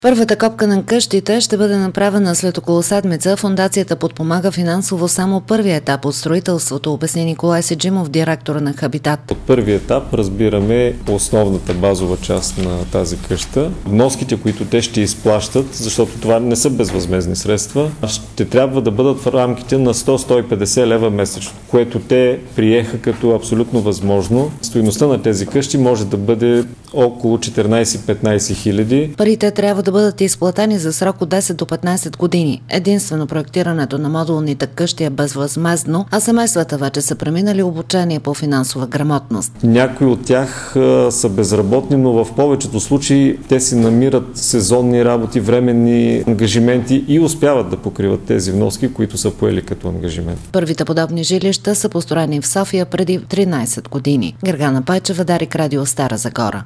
Първата копка на къщите ще бъде направена след около седмица. Фондацията подпомага финансово само първия етап от строителството, обясни Николай Седжимов, директор на Хабитат. От първи етап разбираме основната базова част на тази къща. Вноските, които те ще изплащат, защото това не са безвъзмездни средства, ще трябва да бъдат в рамките на 100-150 лева месечно, което те приеха като абсолютно възможно. Стойността на тези къщи може да бъде около 14-15 хиляди. Парите трябва да бъдат изплатени за срок от 10 до 15 години. Единствено проектирането на модулните къщи е безвъзмездно, а семействата вече са преминали обучение по финансова грамотност. Някои от тях са безработни, но в повечето случаи те си намират сезонни работи, временни ангажименти и успяват да покриват тези вноски, които са поели като ангажимент. Първите подобни жилища са построени в София преди 13 години. Гергана Пайчева, Дарик Радио, Стара Загора.